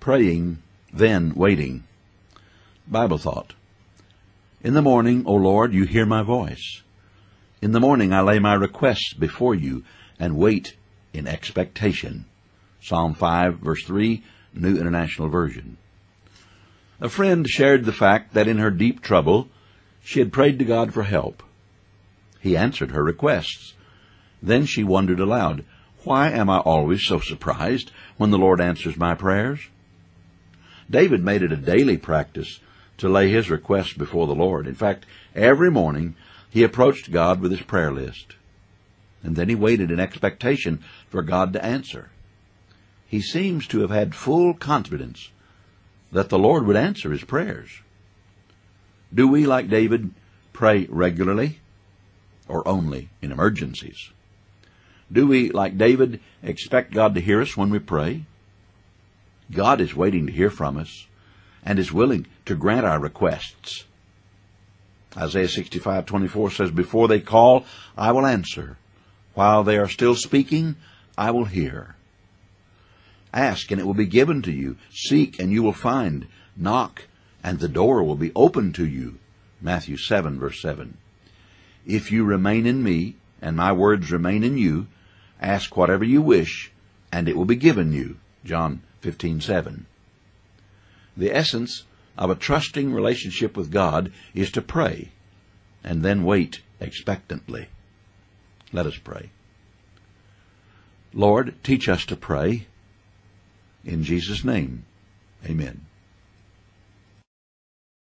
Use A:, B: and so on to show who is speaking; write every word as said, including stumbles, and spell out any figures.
A: Praying, then waiting. Bible thought. In the morning, O Lord, you hear my voice. In the morning I lay my requests before you and wait in expectation. Psalm five, verse three, New International Version. A friend shared the fact that in her deep trouble, she had prayed to God for help. He answered her requests. Then she wondered aloud, why am I always so surprised when the Lord answers my prayers? David made it a daily practice to lay his requests before the Lord. In fact, every morning he approached God with his prayer list. And then he waited in expectation for God to answer. He seems to have had full confidence that the Lord would answer his prayers. Do we, like David, pray regularly or only in emergencies? Do we, like David, expect God to hear us when we pray? God is waiting to hear from us and is willing to grant our requests. Isaiah sixty-five twenty-four says, before they call, I will answer. While they are still speaking, I will hear. Ask, and it will be given to you. Seek, and you will find. Knock, and the door will be opened to you. Matthew seven, verse seven. If you remain in me, and my words remain in you, ask whatever you wish, and it will be given you. John fifteen seven. The essence of a trusting relationship with God is to pray, and then wait expectantly. Let us pray. Lord, teach us to pray. In Jesus' name, amen.